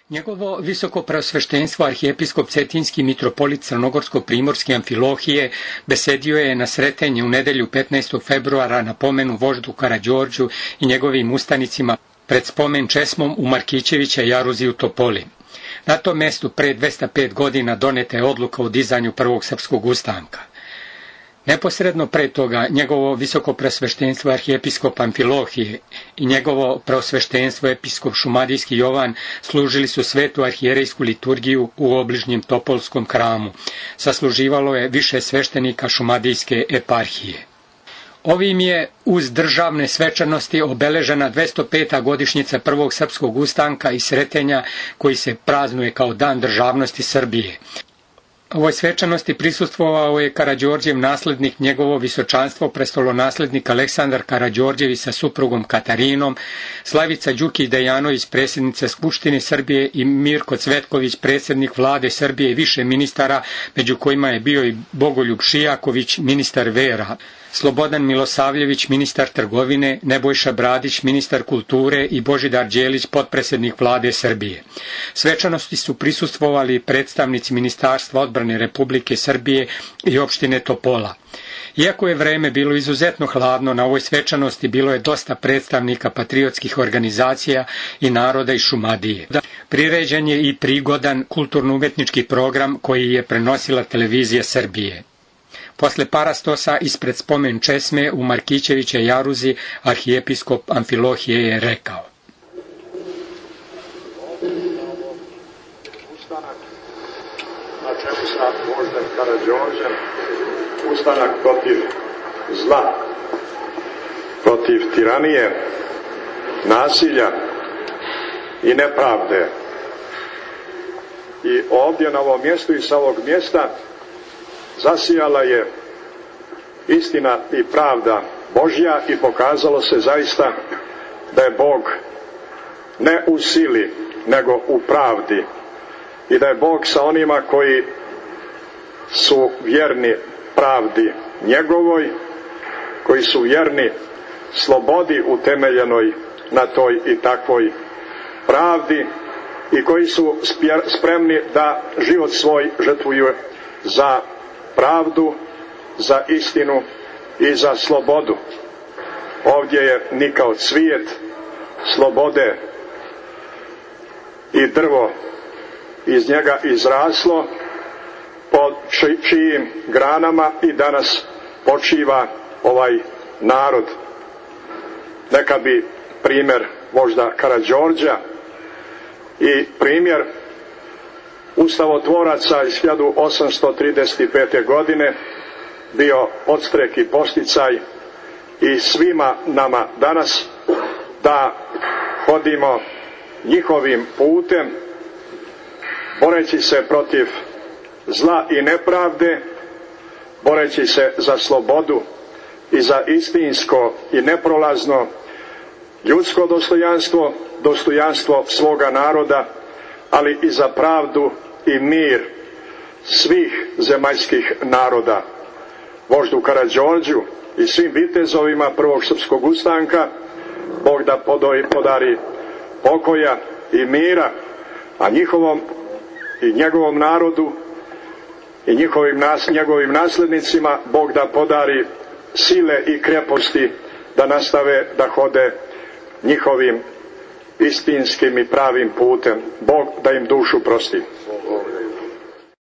Njegovo visoko preosveštenstvo arhijepiskop Cetinski mitropolit Crnogorsko-primorske Amfilohije besedio je na Sretenje u nedelju 15. februara na pomenu voždu Karađorđu i njegovim ustanicima pred spomen česmom u Markićevića jaruzi u Topoli. Na tom mestu pre 205 godina doneta je odluka o dizanju prvog srpskog ustanka. Neposredno pre toga njegovo visoko preosveštenstvo arhijepiskop Amfilohije i njegovo preosveštenstvo episkop Šumadijski Jovan služili su svetu arhijerejsku liturgiju u obližnjem Topolskom hramu. Sasluživalo je više sveštenika Šumadijske eparhije. Ovim je uz državne svečanosti obeležena 205. godišnjica prvog srpskog ustanka i Sretenja koji se praznuje kao Dan državnosti Srbije. Ovoj svečanosti prisustvovao je Karađorđev naslednik, njegovo visočanstvo prestolonaslednik Aleksandar Karađorđević sa suprugom Katarinom, Slavica Đukić-Dejanović, predsjednica Skupštine Srbije i Mirko Cvetković, predsjednik vlade Srbije i više ministara, među kojima je bio i Bogoljub Šijaković, ministar vera, Slobodan Milosavljević, ministar trgovine, Nebojša Bradić, ministar kulture i Božidar Đelić, potpredsjednik vlade Srbije. Svečanosti su prisustvovali predstavnici Ministarstva odbrane Republike Srbije i opštine Topola. Iako je vreme bilo izuzetno hladno, na ovoj svečanosti bilo je dosta predstavnika patriotskih organizacija i naroda iz Šumadije. Priređen je i prigodan kulturno-umetnički program koji je prenosila televizija Srbije. Posle parastosa ispred spomen česme u Markićevića jaruzi arhijepiskop Amfilohije je rekao: Ustanak na čelu sa voždem Karađorđem, ustanak protiv zla, protiv tiranije, nasilja i nepravde. I ovdje na ovom mjestu i sa ovog mjesta zasijala je istina i pravda Božja i pokazalo se zaista da je Bog ne u sili, nego u pravdi i da je Bog sa onima koji su vjerni pravdi njegovoj, koji su vjerni slobodi utemeljenoj na toj i takvoj pravdi i koji su spremni da život svoj žrtvuju za pravdu, za istinu i za slobodu. Ovdje je nikao cvijet slobode i drvo iz njega izraslo, pod čijim granama i danas počiva ovaj narod. Neka bi primjer vožda Karađorđa i primjer ustavotvoraca iz 1835. godine bio podstrek i posticaj i svima nama danas da hodimo njihovim putem, boreći se protiv zla i nepravde, boreći se za slobodu i za istinsko i neprolazno ljudsko dostojanstvo, dostojanstvo svoga naroda, ali i za pravdu i mir svih zemaljskih naroda. Voždu Karađorđu i svim vitezovima prvog srpskog ustanka Bog da podari pokoja i mira, a njihovom i njegovom narodu i njegovim naslednicima Bog da podari sile i kreposti da nastave da hode njihovim istinskim i pravim putem. Bog da im dušu prosti.